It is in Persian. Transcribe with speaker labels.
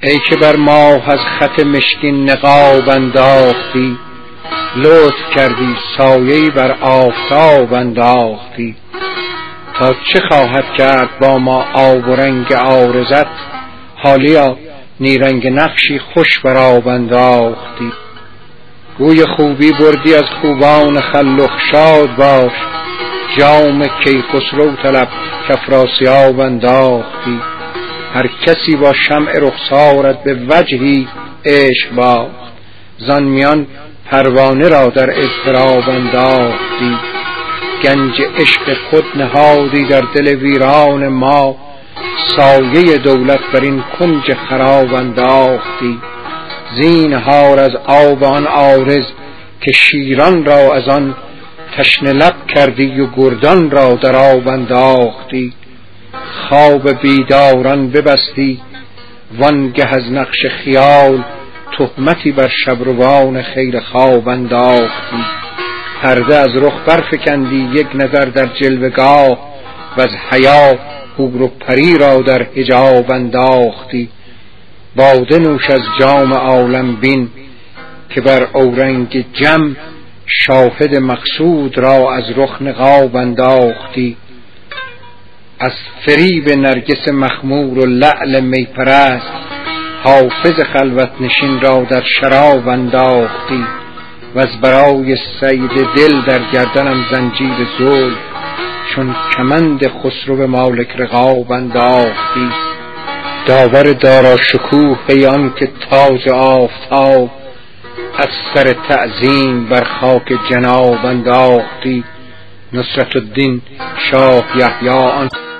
Speaker 1: ای که بر ماه از خط مشکین نقاب انداختی، لطف کردی سایه‌ای بر آفتاب انداختی. تا چه خواهد کرد با ما آب و رنگ عارضت، حالیا نیرنگ نقشی خوش بر آب انداختی. گوی خوبی بردی از خوبان خلخ، شاد باش جام کیخسرو طلب کافراسیاب انداختی. هر کسی با شمع رخسارت به وجهی عشق باخت، زان میان پروانه را در اضطراب انداختی. گنج عشق خود نهادی در دل ویران ما، سایه دولت بر این کنج خراب انداختی. زینهار از آب آن عارض که شیران را از آن تشنه لب کردی و گردان را در آب انداختی. خواب بیداران ببستی وانگه از نقش خیال، تهمتی بر شبروان خیل خواب انداختی. پرده از رخ برفکندی یک نظر در جلوگاه، و از حیا حور و پری را در حجاب انداختی. باده نوش از جام عالم بین که بر اورنگ جم، شاهد مقصود را از رخ نقاب انداختی. از فریب نرگس مخمور و لعل می پرست، حافظ خلوت نشین را در شراب انداختی. و از برای سید دل در گردنم زنجیر زلف، چون کمند خسرو مالک رقاب انداختی. داور دارا شکوه ای آن که تاج آفتاب، از سر تعظیم بر خاک جناب انداختی. نصرت الدین شاه یحیی آن